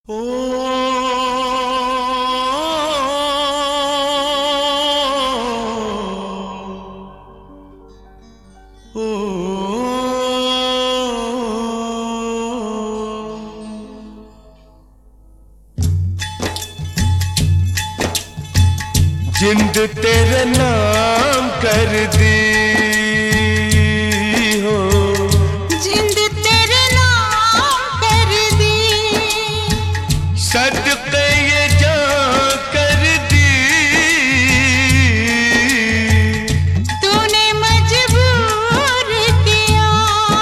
ओ जिंद तेरे नाम कर दी हो, जिंद तेरे नाम कर दी, सदक़े ये जान कर दी। तूने मजबूर किया,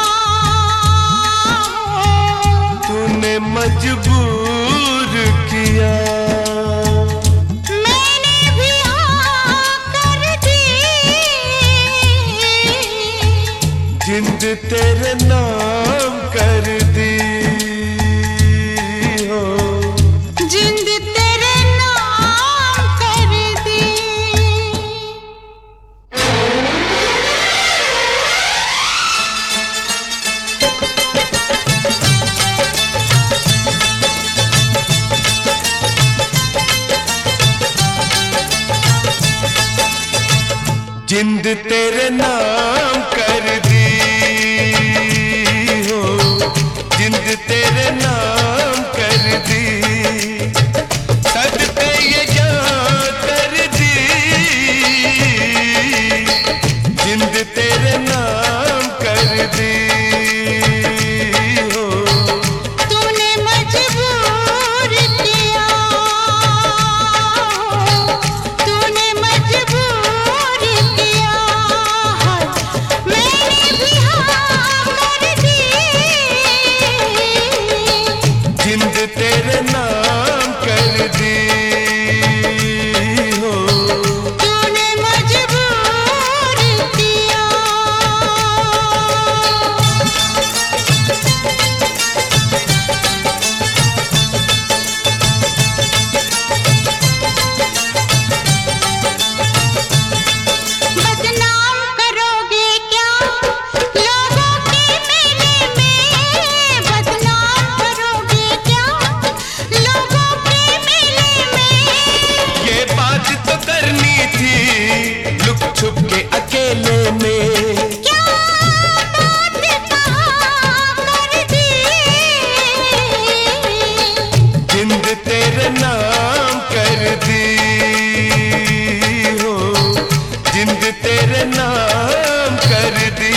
तूने मजबूर किया। जिंद तेरे नाम कर दी हो, जिंद तेरे नाम कर दी। जिंद तेरे नाम कर दी हो, जिंद तेरे नाम कर दी, सदक़े ये जान कर दी। जिंद तेरे नाम कर दी हो, तूने मजबूर किया, तूने मजबूर किया, मैंने भी हाँ कर दी। जिंद तेरे नाम कर दी हो, तूने मजबूर किया। बदनाम करोगे क्या लोगों के मेले में, बदनाम करोगे क्या लोगों के मेले में। ये बात तो करनी थी लुक छुप के अकेले में। क्या बात कहाँ कर दी। जिंद तेरे नाम कर दी हो, जिंद तेरे नाम कर दी।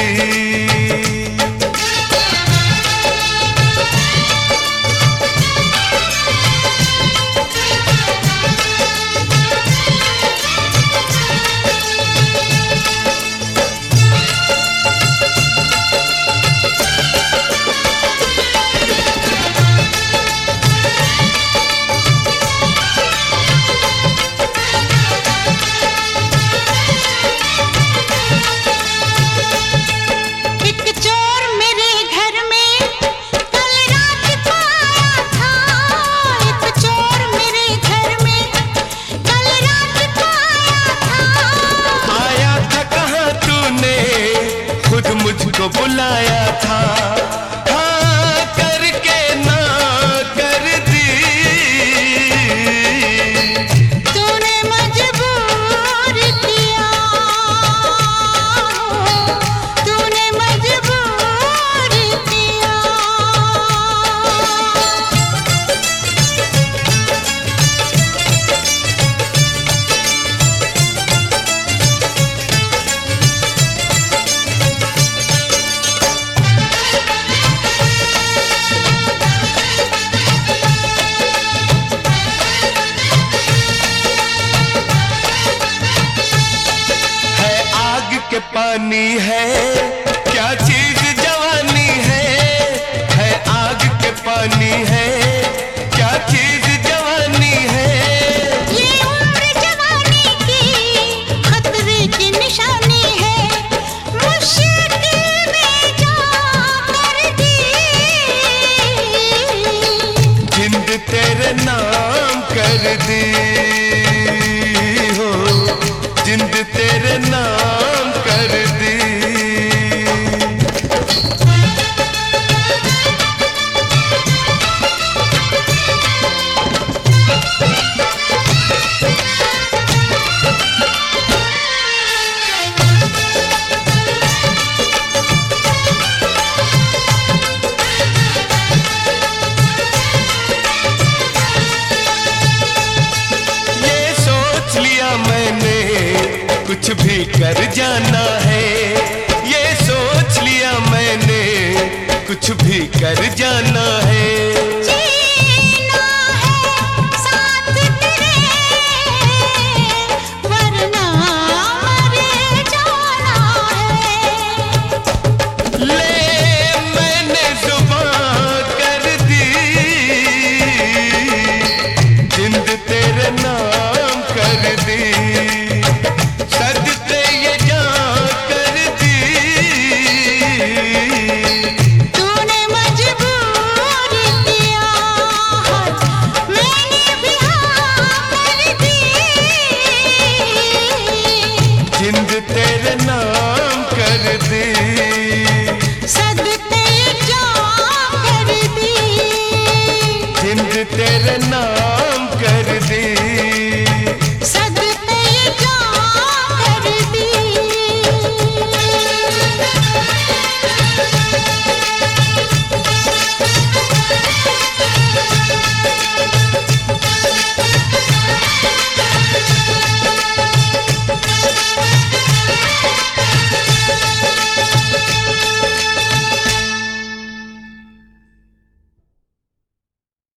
एक चोर मेरे घर में कल रात को आया था, एक चोर मेरे घर में कल रात को आया था। आया था कहाँ तूने, खुद मुझको बुलाया था। हाँ करके ना कर दी। तूने मजबूर किया, तूने मजबूर किया। है आग के पानी है क्या चीज जवानी है आग के पानी है क्या चीज जवानी है। ये उम्र जवानी की खतरे की निशानी है, मुश्किल में जा कर दी। जिंद तेरे नाम कर दी हो, जिंद तेरे नाम कर दी। कर जाना है। ये सोच लिया मैंने, कुछ भी कर जाना है।